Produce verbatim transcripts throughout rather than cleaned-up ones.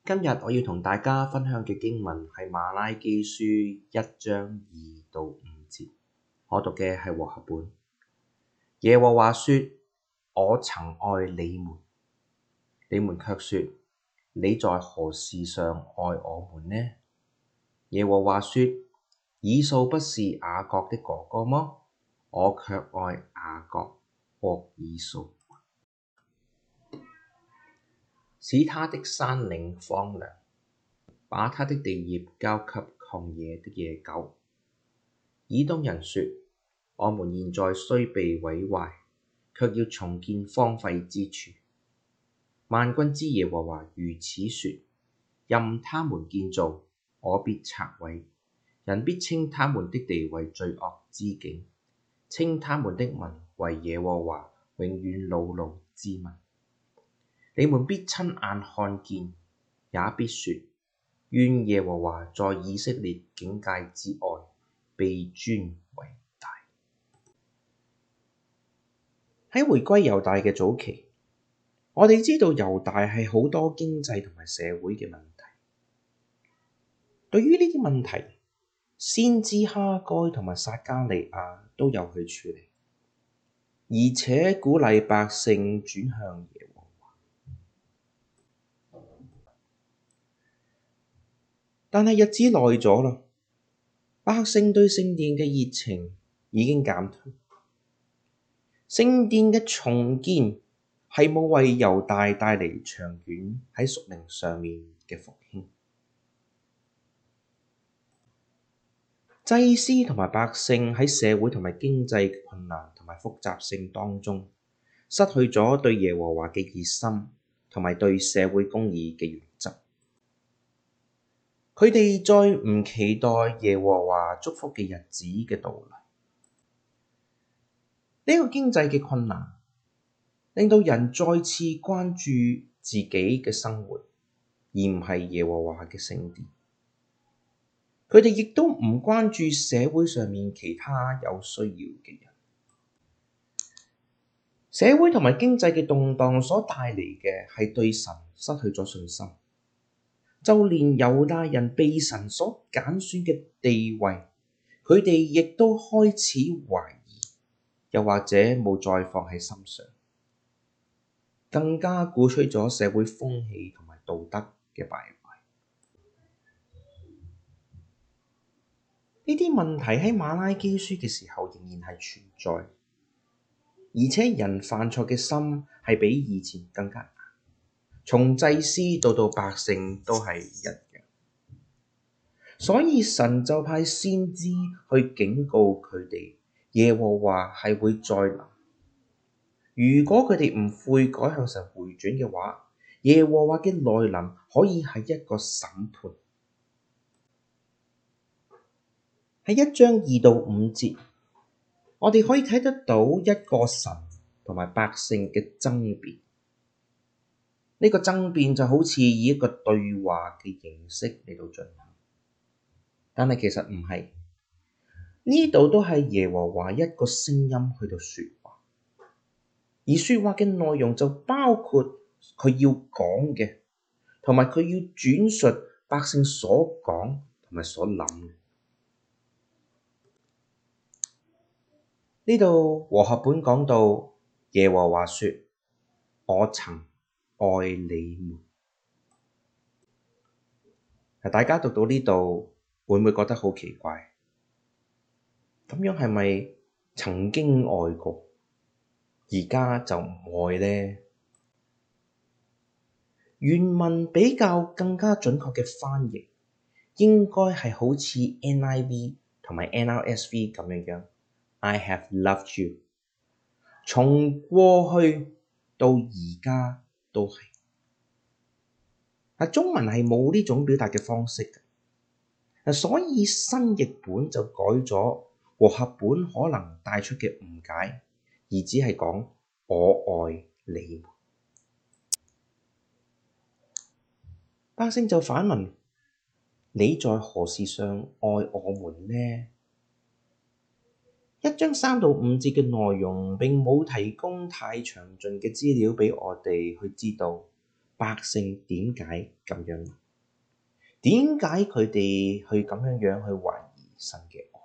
今日我要同大家分享嘅經文係馬拉基書一章二到五節，我讀嘅係和合本。耶和華說：我曾愛你們，你們卻說，你在何事上愛我們呢？耶和華說：以掃不是雅各的哥哥麼？我卻愛雅各過以掃，使他的山嶺荒涼，把他的地業交給曠野的野狗。以東人說：我們現在雖被毀壞，卻要重建荒廢之處。萬軍之耶和華如此說：任他們建造，我必拆毀。人必稱他們的地為罪惡之境，稱他們的民為耶和華永遠惱怒之民。你們必親眼看見，也必說：願耶和華在以色列境界之外被尊為大。喺回歸猶大嘅早期，我哋知道猶大係好多經濟同埋社會嘅問題。對於呢啲問題，先知哈該同埋撒迦利亞都有去處理，而且鼓勵百姓轉向耶和華。但係日子耐咗啦，百姓對聖殿嘅熱情已經減退。聖殿嘅重建係冇為猶大帶嚟長遠喺屬靈上面嘅復興。祭司同埋百姓喺社會同埋經濟嘅困難同埋複雜性當中，失去咗對耶和華嘅熱心同埋對社會公義嘅原則。佢哋再唔期待耶和華祝福嘅日子嘅到來。呢個經濟嘅困難令到人再次關注自己嘅生活，而唔係耶和華嘅聖殿。佢哋亦都唔關注社會上面其他有需要嘅人。社會同埋經濟嘅動盪所帶嚟嘅係對神失去咗信心。就連猶大人被神所揀選嘅地位，佢哋亦都開始懷疑，又或者冇再放喺心上，更加鼓吹咗社會風氣同埋道德嘅敗壞。呢啲問題喺馬拉基書嘅時候仍然係存在，而且人犯錯嘅心係比以前更加硬，從祭司到到百姓都係一樣。所以神就派先知去警告佢哋，耶和華係會再臨。如果佢哋唔悔改向神回轉嘅話，耶和華嘅來臨可以係一個審判。喺一章二到五節，我哋可以睇得到一個神同埋百姓嘅爭辯。呢個爭辯就好似以一個對話嘅形式嚟到進行，但係其實唔係。呢度都係耶和華一個聲音去到說話，而說話嘅內容就包括佢要講嘅，同埋佢要轉述百姓所講同埋所諗嘅。呢度和合本講到耶和華說：我曾愛你們。大家讀到呢度會唔會覺得好奇怪？咁樣係咪曾經愛過，而家就唔愛呢？原文比較更加準確嘅翻譯，應該係好似 N I V 同埋 N R S V 咁樣樣。I have loved you， 從過去到而家都係。中文係冇呢種表達嘅方式嘅，所以新譯本就改咗和合本可能帶出嘅誤解，而只係講我愛你們。百姓就反問：你在何事上愛我們呢？一章三到五節嘅內容並冇提供太詳盡嘅資料俾我哋去知道百姓點解咁樣？點解佢哋去咁樣樣去懷疑神嘅愛？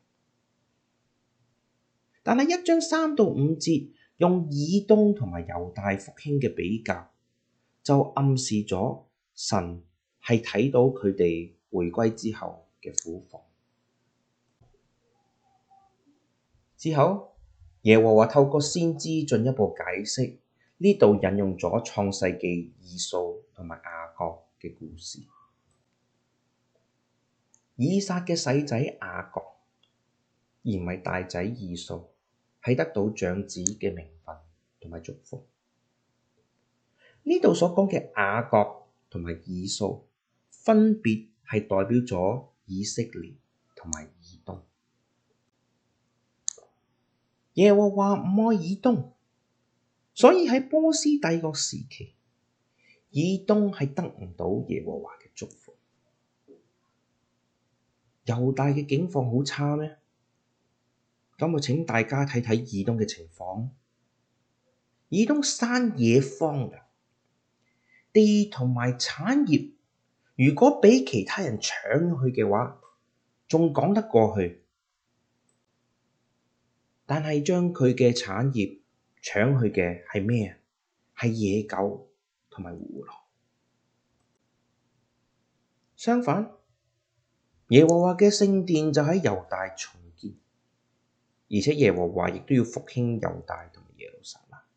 但係一章三到五節用以東同埋猶大復興嘅比較，就暗示咗神係睇到佢哋回歸之後嘅苦況。之後，耶和華透過先知進一步解釋，呢度引用咗創世記以掃同埋雅各嘅故事。以撒嘅細仔雅各，而唔係大仔以掃，係得到長子嘅名分同埋祝福。呢度所講嘅雅各同埋以掃，分別係代表咗以色列同埋以東。耶和華唔愛以東，所以喺波斯帝國時期，以東係得唔到耶和華嘅祝福。猶大嘅境況好差咩？咁我請大家睇睇以東嘅情況。以東山野荒涼，地同埋產業，如果俾其他人搶去嘅話，仲講得過去。但係將佢嘅產業搶去嘅係咩啊？係野狗同埋胡狼。相反，耶和華嘅聖殿就喺猶大重建，而且耶和華亦都要復興猶大同埋耶路撒冷。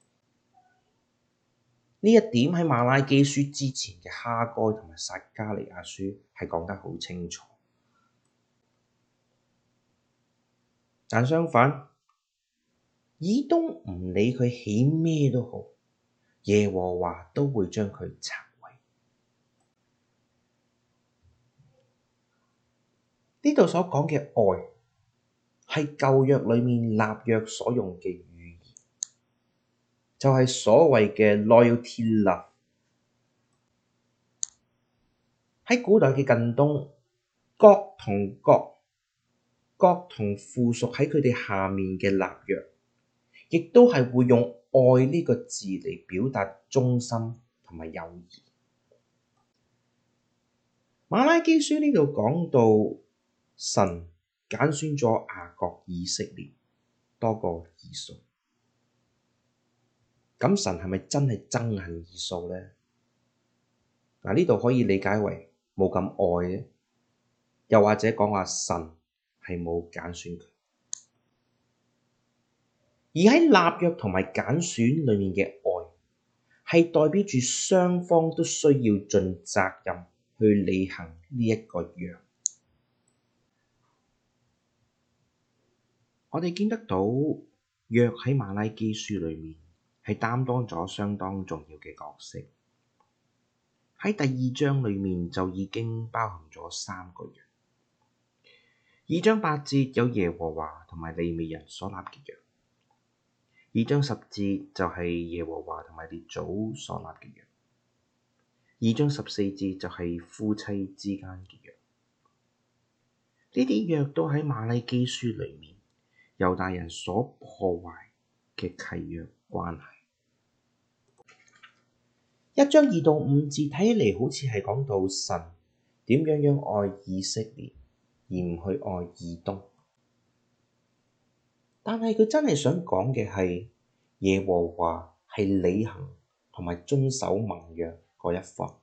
呢一點喺馬拉基書之前嘅哈該同埋撒迦利亞書係講得好清楚。但相反，以東唔理佢起咩都好，耶和華都會將佢拆毀。呢度所講嘅愛，係舊約裏面立約所用嘅語言，就係所謂嘅 loyalty love。喺古代嘅近東，國同國，國同附屬喺佢哋下面嘅立約，亦都係會用愛呢個字嚟表達忠心同埋友誼。馬拉基書呢度講到神揀選咗雅各以色列多過以掃，咁神係咪真係憎恨以掃呢？嗱，呢度可以理解為冇咁愛嘅，又或者講話神係冇揀選佢。而喺立約同埋揀選裏面嘅愛，係代表住雙方都需要盡責任去履行呢一個約。我哋見得到約喺馬拉基書裏面係擔當咗相當重要嘅角色。喺第二章裏面就已經包含咗三個約。二章八節有耶和華同埋利未人所立嘅約。二章十節就係耶和華同埋列祖所立嘅約。二章十四節就係夫妻之間嘅約。呢啲約都喺馬拉基書裏面猶大人所破壞嘅契約關係。一章二到五節睇起嚟好似係講到神點樣樣愛以色列，而唔去愛以東。但係佢真係想講嘅係耶和華係履行同埋遵守盟約嗰一方。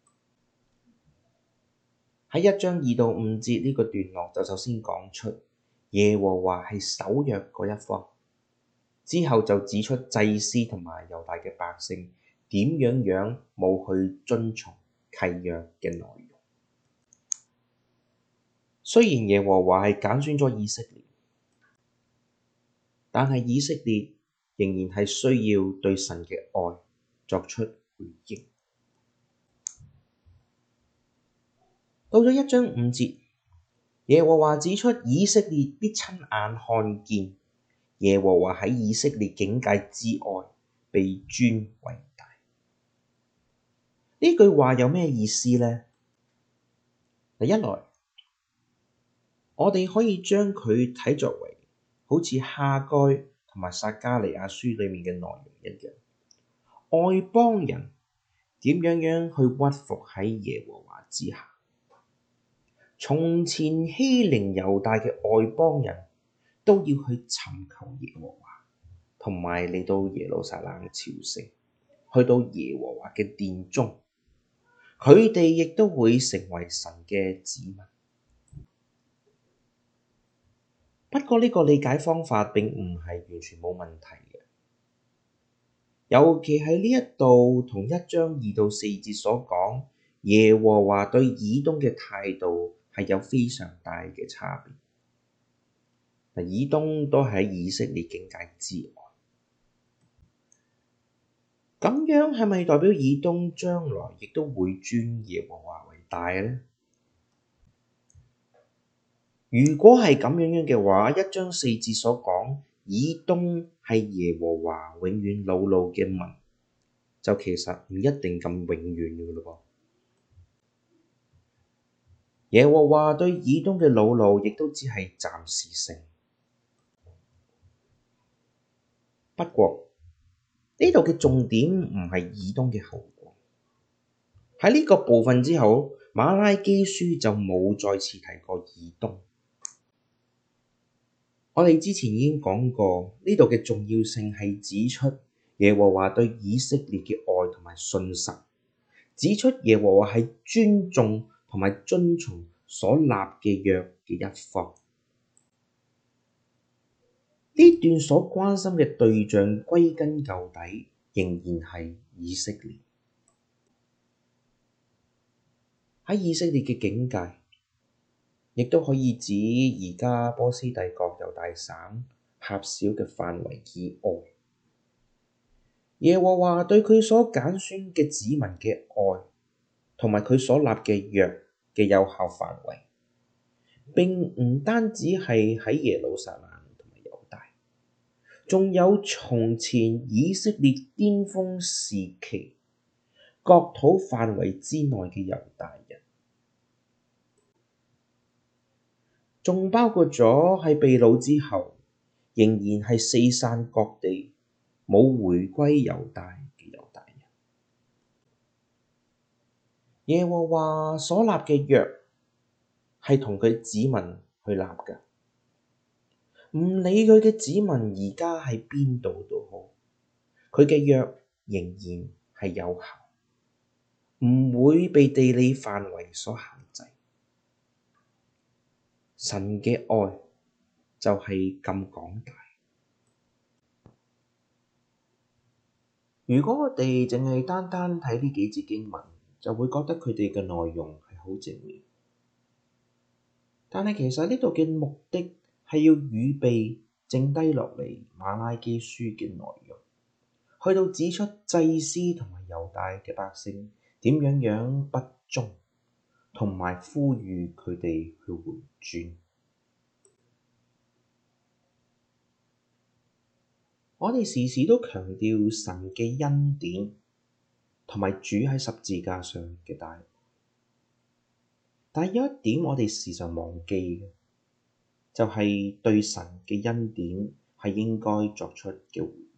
喺一章二到五節呢個段落就首先講出耶和華係守約嗰一方，之後就指出祭司同埋猶大嘅百姓點樣樣冇去遵從契約嘅內容。雖然耶和華係揀選咗以色列，但係以色列仍然係需要對神嘅愛作出回應。到咗一章五節，耶和華指出以色列必親眼看見耶和華喺以色列境界之外被尊為大。呢句話有咩意思呢？第一來，我哋可以將佢睇作為好似哈該同埋撒迦利亞書裏面嘅內容一樣，外邦人點樣樣去屈服喺耶和華之下。從前欺凌猶大嘅外邦人都要去尋求耶和華，同埋嚟到耶路撒冷朝聖，去到耶和華嘅殿中，佢哋亦都會成為神嘅子民。不過呢個理解方法並唔係完全冇問題嘅，尤其係呢一度同一章二到四節所講，耶和華對以東嘅態度係有非常大嘅差別。以東都喺以色列境界之外，咁樣係咪代表以東將來亦都會尊耶和華為大呢？如果係咁樣樣嘅話，一章四節所講以東係耶和華永遠惱怒嘅民，就其實唔一定咁永遠嘅咯噃。耶和華對以東嘅惱怒亦都只係暫時性。不過呢度嘅重點唔係以東嘅後果。喺呢個部分之後，馬拉基書就冇再次提過以東。我哋之前已經講過，呢度嘅重要性係指出耶和華對以色列嘅愛同埋信實，指出耶和華係尊重同埋遵從所立嘅約嘅一方。呢段所關心嘅對象，歸根究底仍然係以色列。喺以色列嘅境界，亦都可以指而家波斯帝國猶大省狹小嘅範圍以外，耶和華對佢所揀選嘅子民嘅愛，同埋佢所立嘅約嘅有效範圍，並唔單止係喺耶路撒冷同埋猶大，仲有從前以色列巔峰時期國土範圍之內嘅猶大人，仲包括咗喺被擄之後仍然係四散各地冇回歸猶大嘅猶大人。耶和華所立嘅約係同佢子民去立㗎，唔理佢嘅子民而家喺邊度都好，佢嘅約仍然係有效，唔會被地理範圍所限制。神嘅愛就係咁廣大。如果我哋淨係單單睇呢幾節經文，就會覺得佢哋嘅內容係好正面。但係其實呢度嘅目的係要預備剩低落嚟馬拉基書嘅內容，去到指出祭司同埋猶大嘅百姓點樣樣不忠，同埋呼籲佢哋去回轉。我哋時時都強調神嘅恩典，同埋主喺十字架上嘅大愛，但係有一點我哋時常忘記嘅，就係對神嘅恩典係應該作出嘅回應。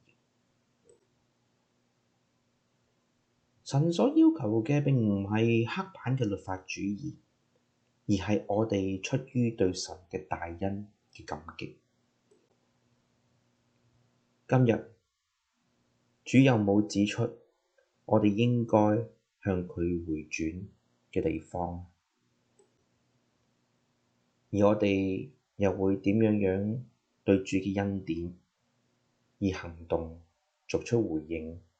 神所要求嘅並唔係刻板嘅律法主義，而係我哋出於對神嘅大恩嘅感激。今日主有冇指出我哋應該向佢回轉嘅地方？而我哋又會點樣樣對主嘅恩典以行動作出回應？